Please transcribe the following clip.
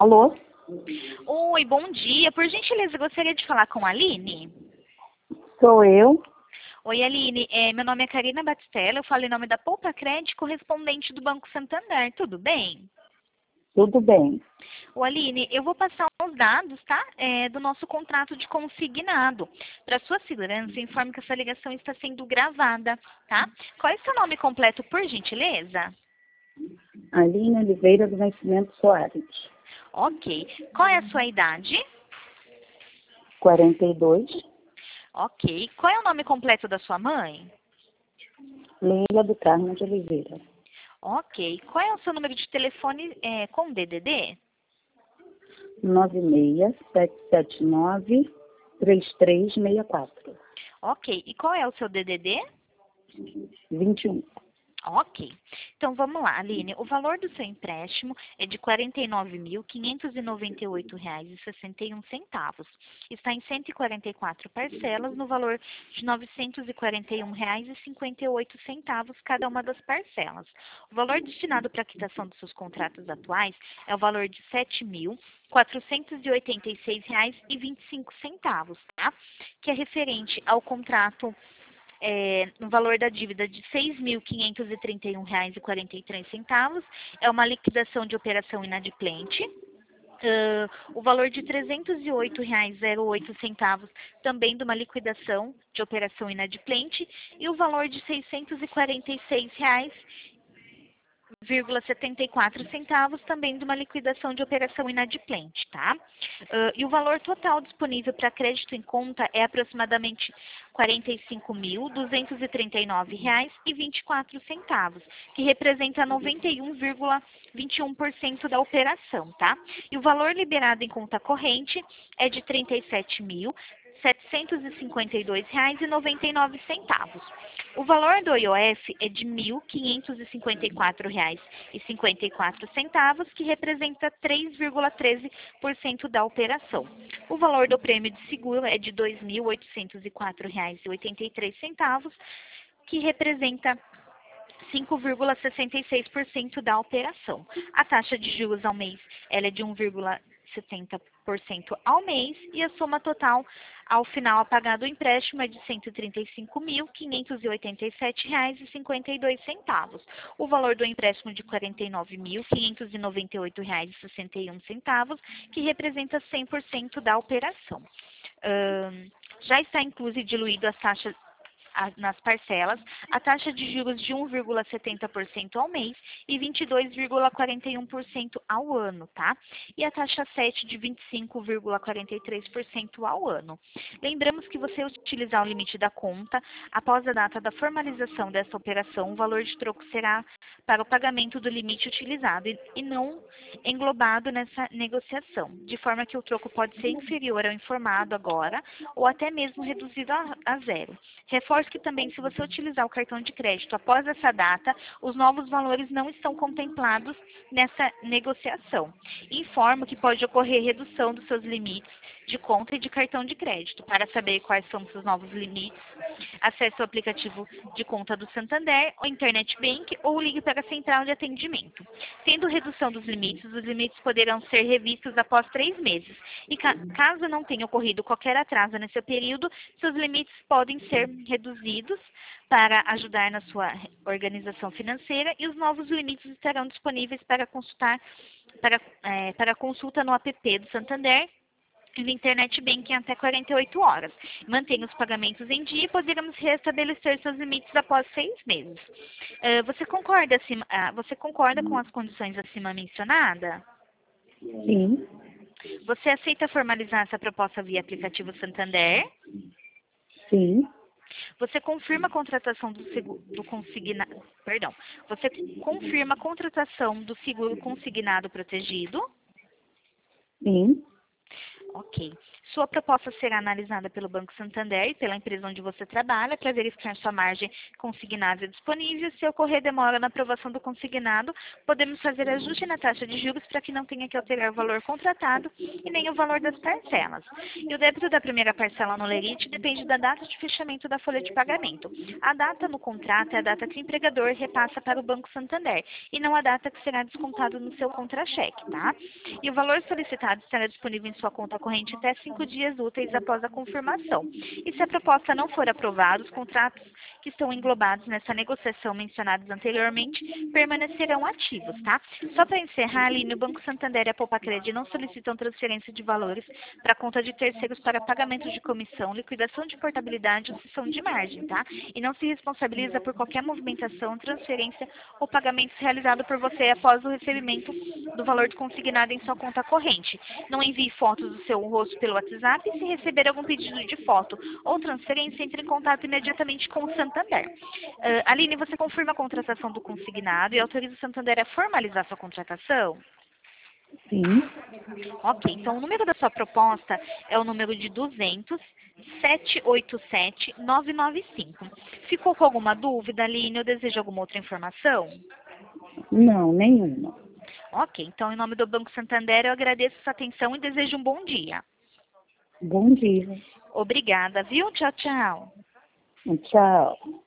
Alô? Oi, bom dia. Por gentileza, gostaria de falar com a Aline. Sou eu. Oi, Aline. Meu nome é Karina Batistella. Eu falo em nome da Poupa Crédito, correspondente do Banco Santander. Tudo bem? Tudo bem. Ô, Aline, eu vou passar os dados, tá? Do nosso contrato de consignado. Para sua segurança, informe que essa ligação está sendo gravada, tá? Qual é o seu nome completo, por gentileza? Aline Oliveira do Nascimento Soares. Ok. Qual é a sua idade? 42. Ok. Qual é o nome completo da sua mãe? Leila do Carmo de Oliveira. Ok. Qual é o seu número de telefone com DDD? 96779-3364. Ok. E qual é o seu DDD? 21. Ok. Então vamos lá, Aline. O valor do seu empréstimo é de R$ 49.598,61. Está em 144 parcelas no valor de R$ 941,58 cada uma das parcelas. O valor destinado para a quitação dos seus contratos atuais é o valor de R$ 7.486,25, tá? Que é referente ao contrato no valor da dívida de R$ 6.531,43, é uma liquidação de operação inadimplente. O valor de R$ 308,08, também de uma liquidação de operação inadimplente, e o valor de R$ 646,74, também de uma liquidação de operação inadimplente, tá? E o valor total disponível para crédito em conta é aproximadamente R$ 45.239,24, que representa 91,21% da operação, tá? E o valor liberado em conta corrente é de R$ 37.752,99. O valor do IOF é de R$ 1.554,54, que representa 3,13% da operação. O valor do prêmio de seguro é de R$ 2.804,83, que representa 5,66% da operação. A taxa de juros ao mês ela é de 1,70% ao mês e a soma total ao final a pagar do empréstimo é de R$ 135.587,52. O valor do empréstimo de R$ 49.598,61, que representa 100% da operação. Já está incluso e diluído as taxas nas parcelas, a taxa de juros de 1,70% ao mês e 22,41% ao ano, tá? E a taxa 7 de 25,43% ao ano. Lembramos que você utilizar o limite da conta, após a data da formalização dessa operação, o valor de troco será para o pagamento do limite utilizado e não englobado nessa negociação, de forma que o troco pode ser inferior ao informado agora ou até mesmo reduzido a zero. Reforço que também, se você utilizar o cartão de crédito após essa data, os novos valores não estão contemplados nessa negociação. Informo que pode ocorrer redução dos seus limites de conta e de cartão de crédito. Para saber quais são os seus novos limites, acesse o aplicativo de conta do Santander, ou Internet Bank, ou ligue para a central de atendimento. Tendo redução dos limites, os limites poderão ser revistos após 3 meses. E caso não tenha ocorrido qualquer atraso nesse período, seus limites podem ser reduzidos para ajudar na sua organização financeira e os novos limites estarão disponíveis para consultar para consulta no app do Santander e no Internet Banking até 48 horas. Mantenha os pagamentos em dia e poderemos restabelecer seus limites após 6 meses. Você concorda com as condições acima mencionadas? Sim. Você aceita formalizar essa proposta via aplicativo Santander? Sim. Você confirma a contratação do consignado, perdão. Você confirma a contratação do seguro consignado protegido? Sim. Ok. Sua proposta será analisada pelo Banco Santander e pela empresa onde você trabalha para verificar sua margem consignável disponível. Se ocorrer demora na aprovação do consignado, podemos fazer ajuste na taxa de juros para que não tenha que alterar o valor contratado e nem o valor das parcelas. E o débito da primeira parcela no lerite depende da data de fechamento da folha de pagamento. A data no contrato é a data que o empregador repassa para o Banco Santander e não a data que será descontado no seu contra-cheque, tá? E o valor solicitado estará disponível em sua conta corrente até 5 dias úteis após a confirmação. E se a proposta não for aprovada, os contratos que estão englobados nessa negociação mencionados anteriormente permanecerão ativos, tá? Só para encerrar, Aline, o Banco Santander e a Poupa-Cred não solicitam transferência de valores para conta de terceiros para pagamento de comissão, liquidação de portabilidade ou cessão de margem, tá? E não se responsabiliza por qualquer movimentação, transferência ou pagamento realizado por você após o recebimento do valor consignado em sua conta corrente. Não envie fotos do seu rosto pelo WhatsApp e se receber algum pedido de foto ou transferência, entre em contato imediatamente com o Santander. Aline, você confirma a contratação do consignado e autoriza o Santander a formalizar sua contratação? Sim. Ok, então o número da sua proposta é o número de 200-787-995. Ficou com alguma dúvida, Aline, ou deseja alguma outra informação? Não, nenhuma. Ok, então em nome do Banco Santander eu agradeço sua atenção e desejo um bom dia. Bom dia. Obrigada, viu? Tchau, tchau. Tchau.